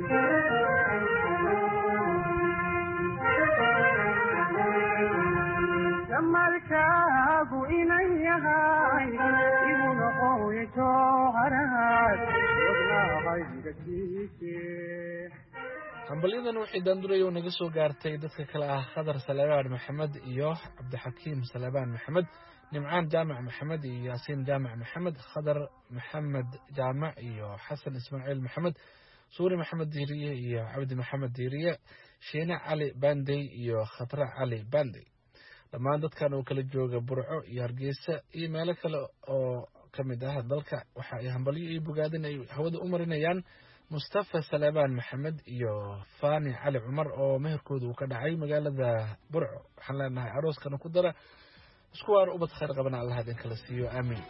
jamalkaagu inan yahay igu noqoya jooharaad wadnahayga siike hambalyadan waxay daandurayo naga soo gaartay dadka kale ah khadar salebaan maxamed iyo cabdixakiim salebaan maxamed nimcaan jaamac maxamed iyo yaasiin jaamac maxamed khadar maxamed jaamac iyo xasan ismaaciil maxamed suuri maxamed diiriye iyo cabdi maxamed diiriye shiine cali bandey iyo khatra cali bandey dhammaan dadkan oo kala jooga burco iyo hargeysa iyo meelo kale oo ka mid ah dalka waxa ay hambalyo iyo bogaadin ay hawada u marinayaan mustafa salebaan maxamed iyo fani cali cumar oo meherkooda uu ka dhacay magaalada burco waxaan leenahay arooskana ku dara isku waar ubad khayr qabana allah idin kala siiyo aamiin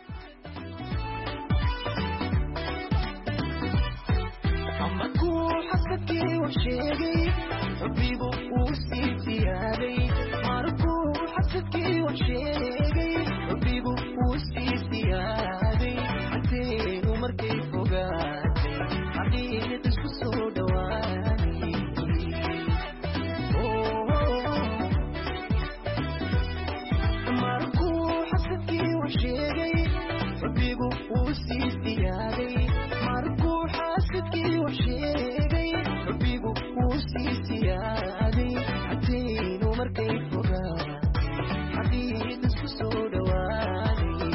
حبيبه وسيتياني ماركو حسكي وشيغي حبيبه وسيتياني عتين ومركي فوقاتي حقيقة تسكسو دواني ماركو حسكي وشيغي حبيبه وسيتياني ماركو حسكي وشيغي حبيبه وسيتياني عتين ومركي فوقاتي حقيقة تسكسو دواني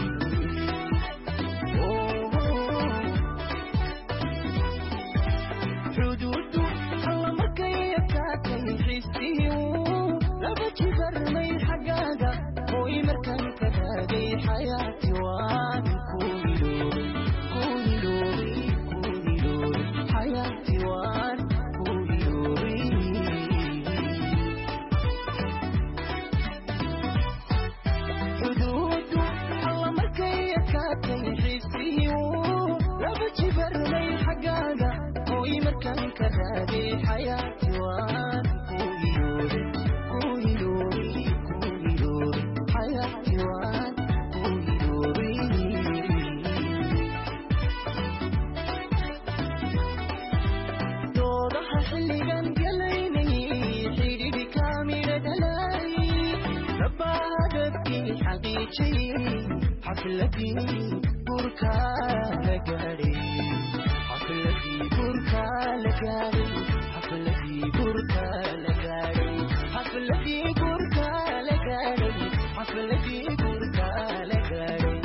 حدوده الله مركي يكاكي حسيو لبجي برمي حقاقا هوي مركن كداقي حياتي واني كوني لوري حياتي واني كوني لوري xaqiijiyey xafladii burka la gaadhay xafladii burka la gaadhay xafladii burka la gaadhay xafladii burka la gaadhay xafladii burka la gaadhay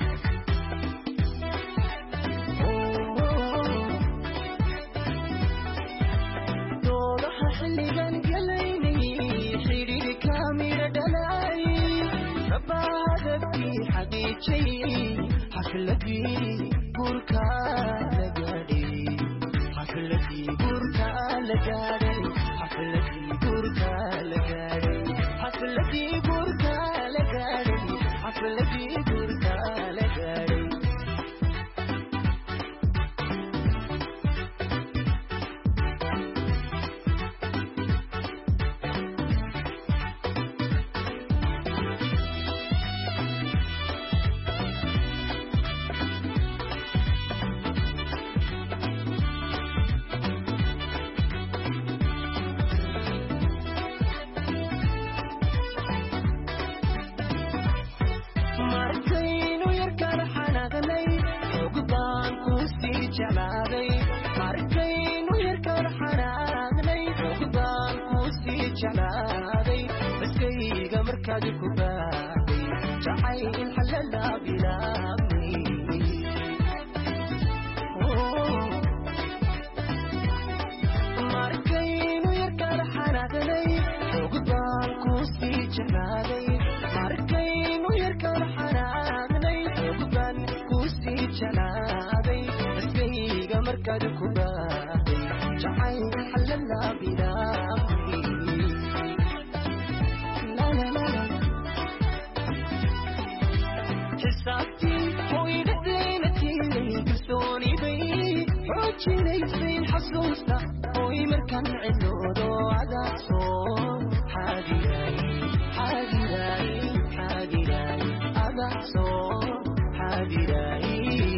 doodaha xilligan galaynay xidhiidhka mira dhalay rabbaadadkii xaqiijiyey xafladii burka la gaadhay xafladii burka la gaadhay xafladii burka la gaadhay xafladii burka la gaadhay xafladii burka la gaadhay markaynu yarkaan xanaaqnay xoog baan ku sii jeclaaday markaynu yarkaan xanaaqnay xoog baan ku sii jeclaaday baskayga markaad ku baaday jacayl xalala bilaabnay markaynu yarkaan xanaaqnay xoog baan ku sii jeclaaday markaynu yarkaan xanaaqnay xoog baan ku sii jeclaaday baskayga markaad ku baaday jacayl xalala bilaabnay xisaabtii hooydhadeena tiilay kalsooni bay xoojinaysay xasuusta hooy markaan cidoodo cadaasoo xaadiray xaadiray xaadiray cadaasoo xaadiray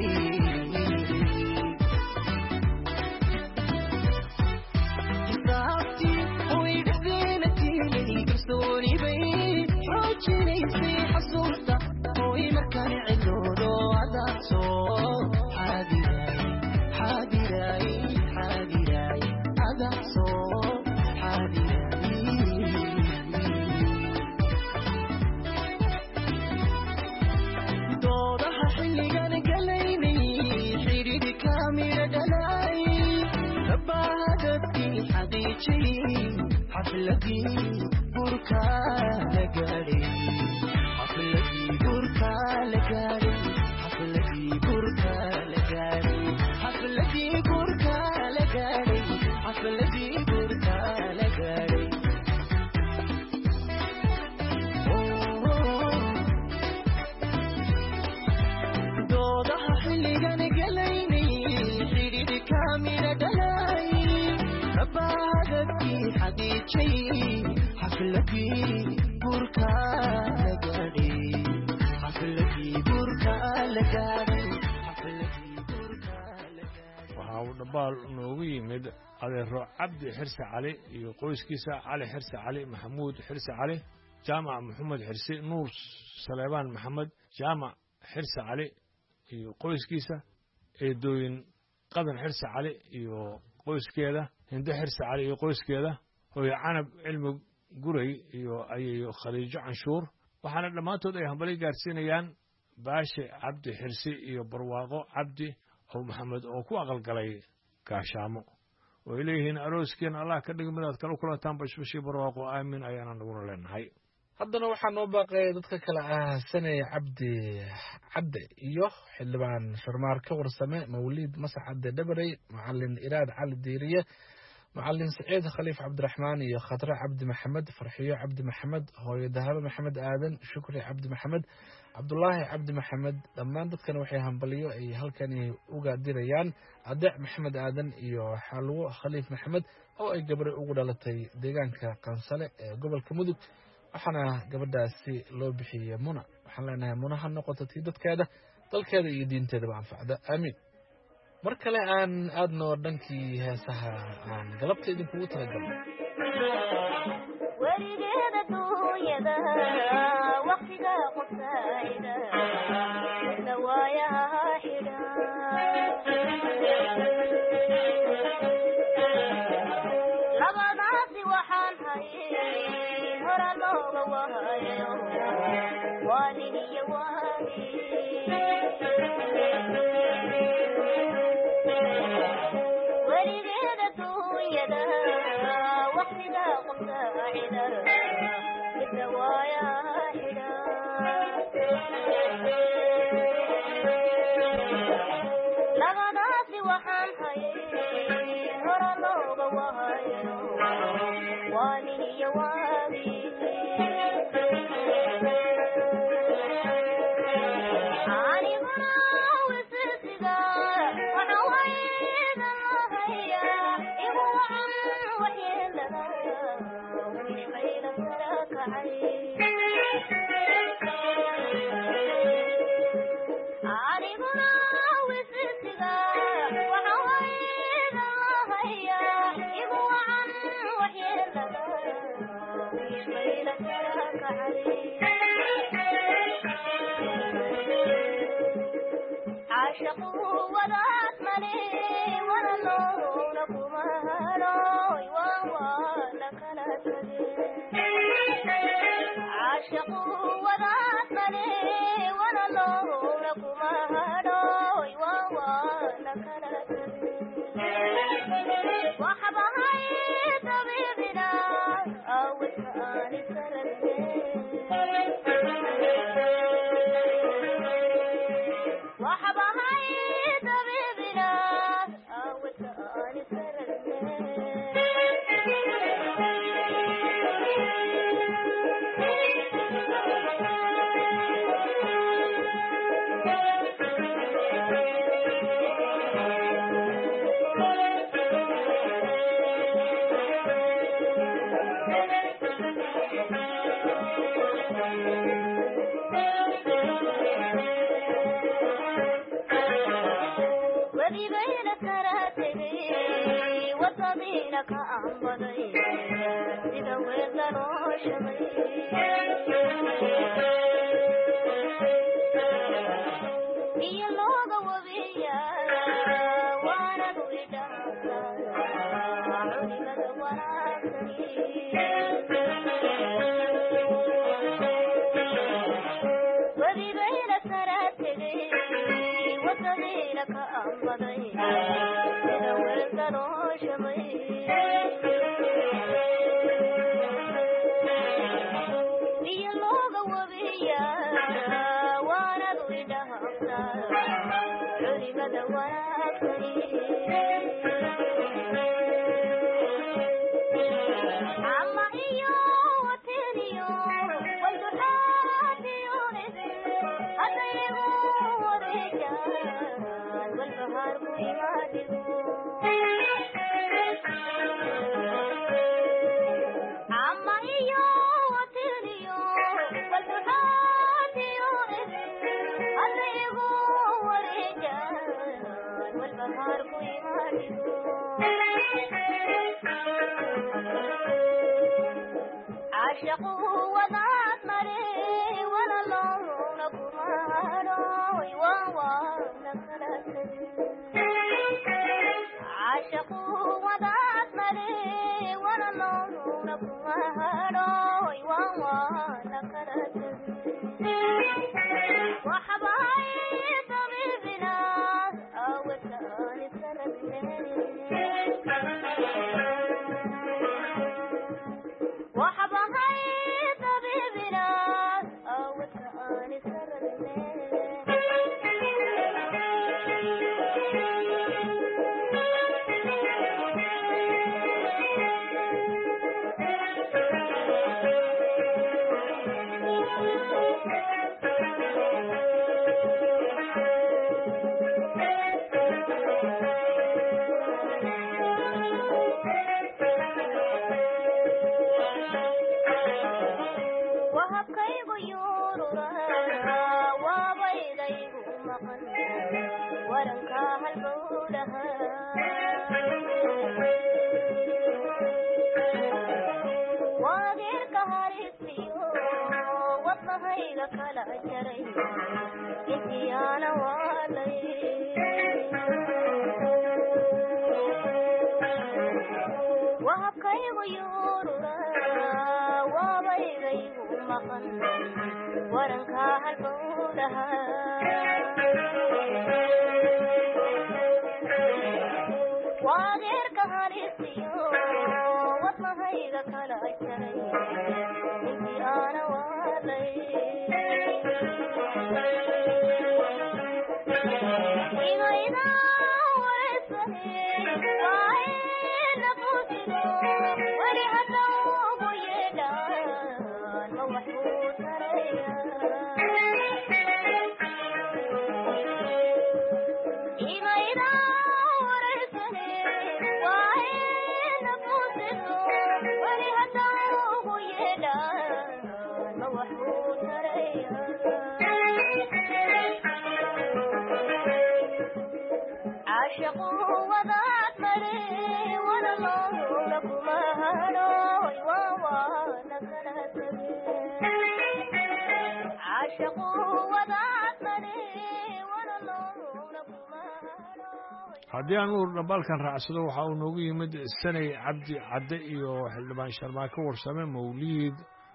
xisaabtii hooydhadeena tiilay kalsooni bay xoojinaysay xasuusta hooy markaan cidoodo cadaasoo xaadiray xaadiray xaadiray cadaasoo xaadiray doodaha xilligan galaynay xidhiidhka mira dhalay rabbaadadkii xaqiijiyey xafladii burka la gaadhay xafladii burka la gaadhay xafladii burka la gaadhay xafladii burka la gaadhay xafladii burka la gaadhay doodaha xilligan galaynay xidhiidhka mira dhalay rabbaadadkii xaqiijiyey xafladii burka la gaadhay xafladii burka la gaadhay xafladii burka la gaadhay waxaa uu dhambaal noogu yimid adeero cabdi xirse cali iyo qoyskiisa cali xirse cali maxamuud xirse cali jaamac maxamed xirse nuur saleebaan maxamed jaamac xirse cali iyo qoyskiisa eedooyin qadan xirse cali iyo qoyskeeda hinde xirse cali iyo qoyskeeda hooyo canab cilmi guray iyo ayayo khaliijo canshuur waxaana dhammaantood ay hambali gaarsiinayaan baashe cabdi xirsi iyo barwaaqo cabdi aw maxamed oo ku aqalgalay gaashaamo oo ay leeyihiin arooskiina allah ka dhig midaad kala kulantaan bashbashii barwaaqo aamin ayaana naguna leenahay haddana waxaa noo baaqaya dadka kale ah sanay cabdi cadde iyo xildhibaan sharmaar ka warsame mawliid masax cadde dhabarey macalin iraad cali diiriye macalin saciid khaliif cabdiraxmaan iyo khatre cabdi maxamed farxiyo cabdi maxamed hooyo dahabo maxamed aadan shukri cabdi maxamed cabdulaahi cabdi maxamed dhammaan dadkan waxay hambaliyo ay halkani uga dirayaan adeec maxamed aadan iyo xalwo khaliif maxamed oo ay gabadha ugu dhalatay deegaanka qansale ee gobolka mudug waxaana gabadhaasi loo bixiyey muna waxaan leenahay muna ha noqoto tii dadkeeda dalkeeda iyo diinteedaba anfacda aamiin mar kale aan aadno dhankii heesaha aan galabta idinkugu talagalno werigeeda duunyada waqtiga qosayda dawaayaha xidha labadaasi waxaan hayay hora looga wahayo waa nin iyo waagi weligeed adduunyada waqtiga qosayda dawaayaha xidha labadaasi waxaan hayay hora looga wahayo waa nin iyo waagi aniguna wisisiga waxa wayda lahaya igu wacan waxyeelada wishbayla sara kacay aniguna wisisiga waxa wayda lahaya igu wacan waxyeelada wishbayla sara kacay عاشقوا وذات ملي ولا لونك مهلوي ووالك لا عاشقوا وذات ملي ولا لونك مهلوي ووالك لا وحبها طبيبنا أو الثاني سرني وحبها طبيبنا أو الثاني سرني وذي بين التراتبي وصدينك أنبضي تدوي الضروشبي هي اللغة وبيا وانا نريدها علمت وراسني وذي بين التراتبي وصدينك أنبضي تدوي الضروشبي هي اللغة وبيا وانا نريدها علمت وراسني عما إيو وتنيو والدحاتي ونزل أطيبو ورجال والبهار ميماتبو عما إيو وتنيو والدحاتي ونزل أطيبو ورجال والبهار ميماتبو عاشقوا وذات مري ولا لونك مهلوي ووالك لا عاشقوا وذات مري ولا لونك مهلوي ووالك لا وحباي طبيبنا أو الثاني سربني وحبها طبيبنا أو الثاني سرني وهبكيgu yuurura waabaydaygu maqan waranka halbowlaha waageerka harisiyo wadna wadnahayga kala jaray intiyaana waalay wahabkaygu yuurura waabaygaygu maqan warankaa halbowlaha waageerka halisiyo wadnahayga kala jaray intiyaana waalay عاشقوا وذات مري ولا الله لكم هروي وانا عاشقوا وذات مري ولا الله لكم haddii aan uur dhambaalkan raacsado waxa uu noogu yimid sanay cabdi cadde iyo xildhibaan sharmaako warsame mawliid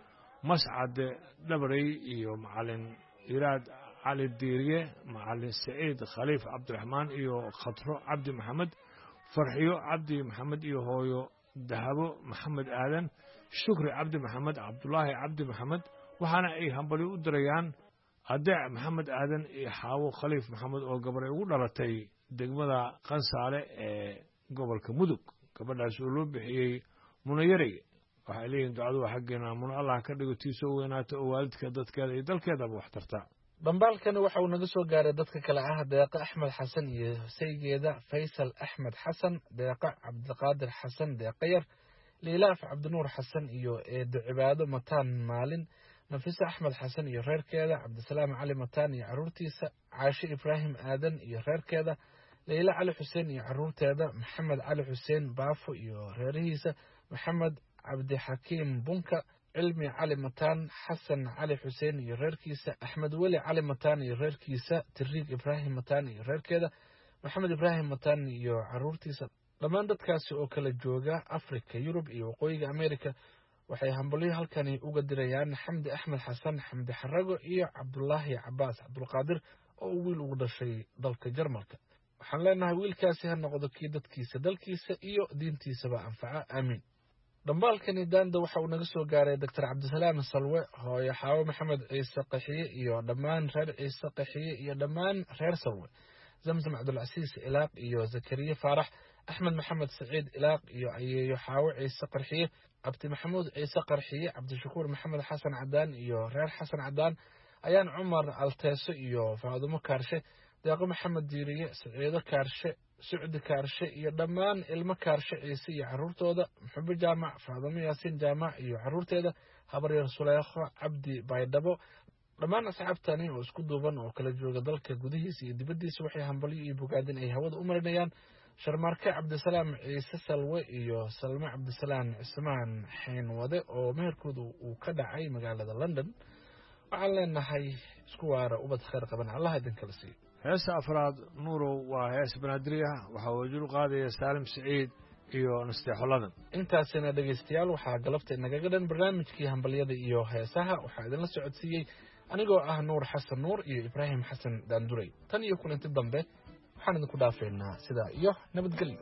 mascade dhabarey iyo macalin iraad cali diiriye macalin saciid khaliif cabdiraxmaan iyo khatro cabdi maxamed farxiyo cabdi maxamed iyo hooyo dahabo maxamed aadan shukri cabdi maxamed cabdulaahi cabdi maxamed waxaana ay hambali u dirayaan adeec maxamed aadan iyo xaawo khaliif maxamed oo gabar ay ugu dhalatay degmada qansaale ee gobolka mudug gabadhaas oo loo bixiyey munayarey waxay leeyihin ducadu waa xaggeena muno allah ka dhigo tii soo weynaata oo waalidka dadkeeda iyo dalkeedaba wax tarta dhambaalkani waxa uu naga soo gaaray dadka kale ah deeqa axmed xasan iyo saygeeda faysal axmed xasan deeqa cabdiqaadir xasan deeqayar liilaaf cabdinuur xasan iyo eedo cibaado mataan maalin nafisa axmed xasan iyo reerkeeda cabdisalaam cali mataan iyo caruurtiisa caashe ibraahim aadan iyo reerkeeda leyla cali xuseen iyo caruurteeda maxamed cali xuseen baafo iyo reerihiisa maxamed cabdixakiim bunka cilmi cali mataan xasan cali xuseen iyo reerkiisa axmed weli cali mataan iyo reerkiisa tiriig ibraahim mataan iyo reerkeeda maxamed ibraahim mataan iyo caruurtiisa dhammaan dadkaasi oo kala jooga africa yurub iyo waqooyiga america waxay hambalyo halkani uga dirayaan xamdi axmed xasan xamdi xarago iyo cabdulaahi cabaas cabdulqaadir oo wiil ugu dhashay dalka jarmalka waxaan leenahay wiilkaasi ha noqdo kii dadkiisa dalkiisa iyo diintiisaba anfaca aamiin dhambaalkani daanda waxa uu naga soo gaaray doctor cabdisalaam salwe hooyo xaawo maxamed ciise qaxiye iyo dhammaan reer ciise qaxiye iyo dhammaan reer salwe zamzam cabdulcasiis ilaaq iyo zakariye faarax axmed maxamed saciid ilaaq iyo ayeeyo xaawo ciise qarxiye cabdi maxamuud ciise qarxiye cabdishakuur maxamed xasan cadaan iyo reer xasan cadaan ayaan cumar alteeso iyo faadumo kaarshe deeqo maxamed diiriye saciido kaarshe sucdi kaarshe iyo dhammaan ilmo kaarshe ciise iyo caruurtooda muxubo jaamac faadumo yaasiin jaamac iyo caruurteeda habaryar suleekho cabdi baydhabo dhammaan asxaabtani oo isku duuban oo kala jooga dalka gudihiisa iyo dibaddiisa waxay hambalyo iyo bogaadin ay hawada u marinayaan sharmaarke cabdisalaam ciise salwe iyo salme cabdisalaam cismaan xeenwade oo meherkooda uu ka dhacay magaalada london waxaan leenahay isku waara ubad khayr qaban allah idinkala siiyo heesta afraad nuurow waa hees banaadiriya waxaa wajul qaadaya saalim siciid iyo nasteexoladan intaasina dhegaystayaal waxaa galabta inagaga dhan barnaamijkii hambalyada iyo heesaha waxaa idinla socodsiiyey anigoo ah nuur xasan nuur iyo ibraahim xasan daanduray tan iyo kulanti dambe waxaan idinku dhaafaynaa sidaa iyo nabadgelyo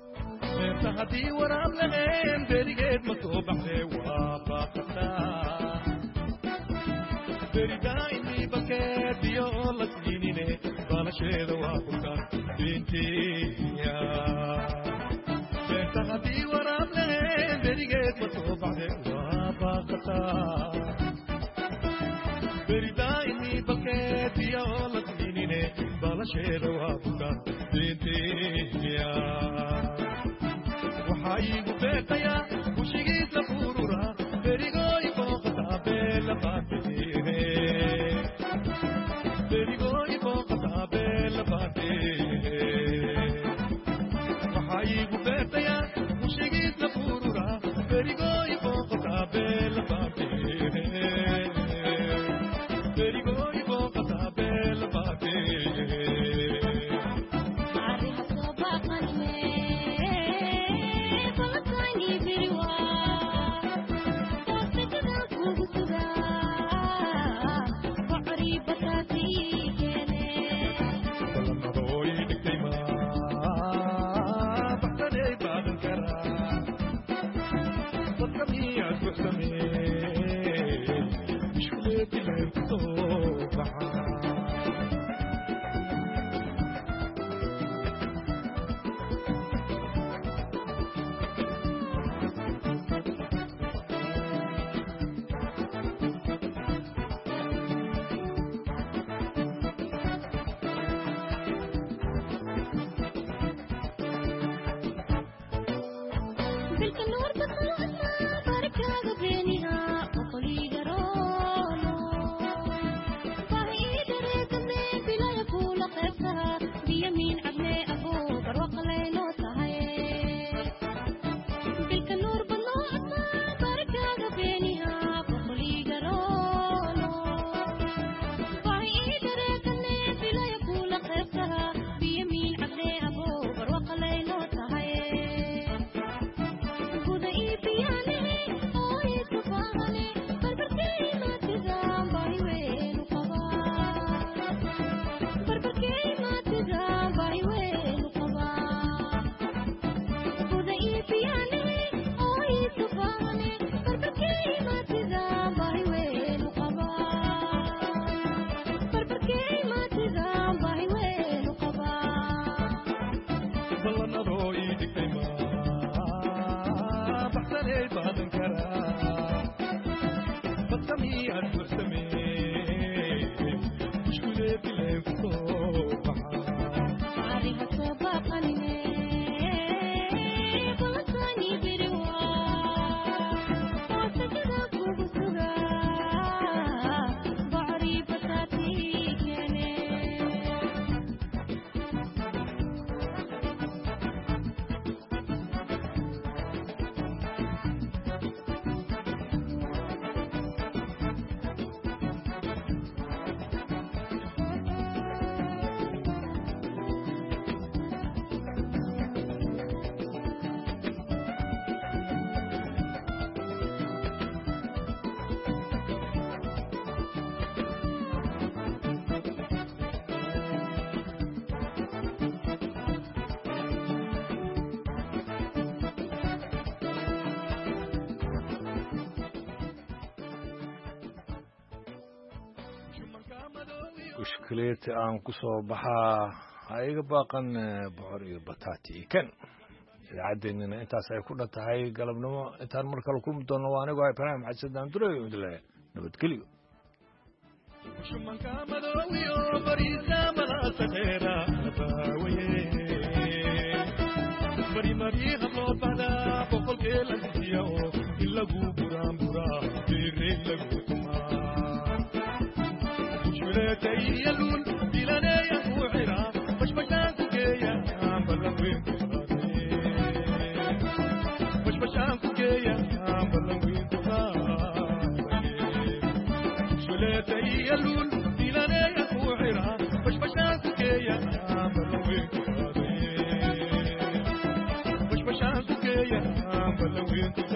haddii waraab laheen berigeed ma soo baxdee waa baaqataa beridaa'imii bakeediyo oo la siinine baalasheeda waa kulkan diintiya beerta haddii waraab laheen berigeed ma soo baxdee waa baaqataa beridaa'imii bakeediyo oo la siinine baalasheeda waa kulkan diintiya waxaa iigu beeqayaa bushigiisa furura berigooy booqataa beela baatee berigooy booqataa beela baatee waxaa iigu beeqayaa bushigiisa furura berigooy booqataa beela baatee bushkuleeti aan ku soo baxaa ha iga baaqan bocor iyo bataati iyo ken idaacaddeenina intaas ay ku dhan tahay galabnimo intaan mar kale kulmi doonno waa anigoo ibraahim xasan daandure idle nabadgelyo shumanka madoowiyo bariisa malasadeera baawaye bari mari habloo bada boqolkee la siya oo in lagu buraanburaa beereen lagu tumaa bushkuleetay iyo luul dilaneeya ku xira bashbashaan ku geeya ballan weyn ku qaadee bashbashaan ku geeya ballan weyn ku qaadee bushkuleetay iyo luul dilaneeya ku xira bashbashaan ku geeya ballan weyn ku qaadee bashbashaan ku geeya ballan weyn ku